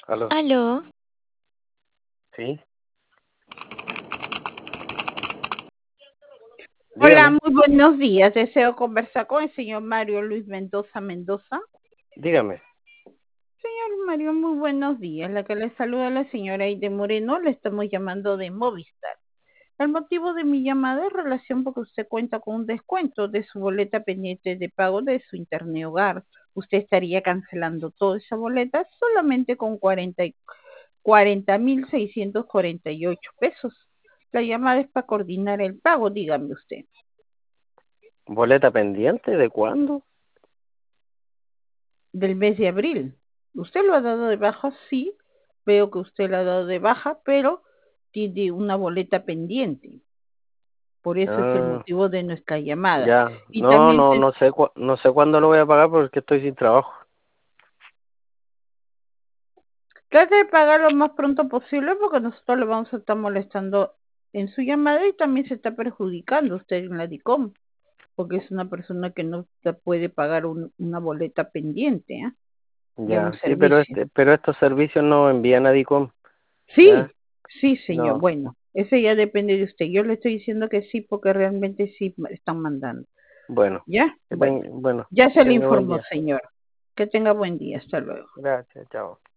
Aló, Aló, sí, Hola, dígame, muy buenos días. Deseo conversar con el señor Mario Luis Mendoza Mendoza. dígame. Señor Mario, muy buenos días. La que le saluda la señora Aide Moreno, le estamos llamando de Movistar. El motivo de mi llamada es relación porque usted cuenta con un descuento de su boleta pendiente de pago de su internet hogar. Usted estaría cancelando toda esa boleta solamente con 40.648 pesos. La llamada es para coordinar el pago, dígame usted. ¿Boleta pendiente de cuándo? Del mes de abril. Usted lo ha dado de baja, sí, veo que usted lo ha dado de baja, pero tiene una boleta pendiente. Por eso es el Ah, motivo de nuestra llamada. ya, Y no, también no, no sé cuándo lo voy a pagar porque estoy sin trabajo. trate de pagar lo más pronto posible porque nosotros le vamos a estar molestando en su llamada y también se está perjudicando usted en la DICOM, porque es una persona que no te puede pagar una boleta pendiente, ¿eh? De un Ya, sí, servicio. pero estos servicios no envían a DICOM, Sí, ya, sí, señor. no, Bueno, ese ya depende de usted. Yo le estoy diciendo que sí porque realmente sí me están mandando. bueno, ¿Ya? Bueno, bueno, ya que se le tenga buen informó, día. señor. Que tenga buen día. Hasta luego. Gracias, chao.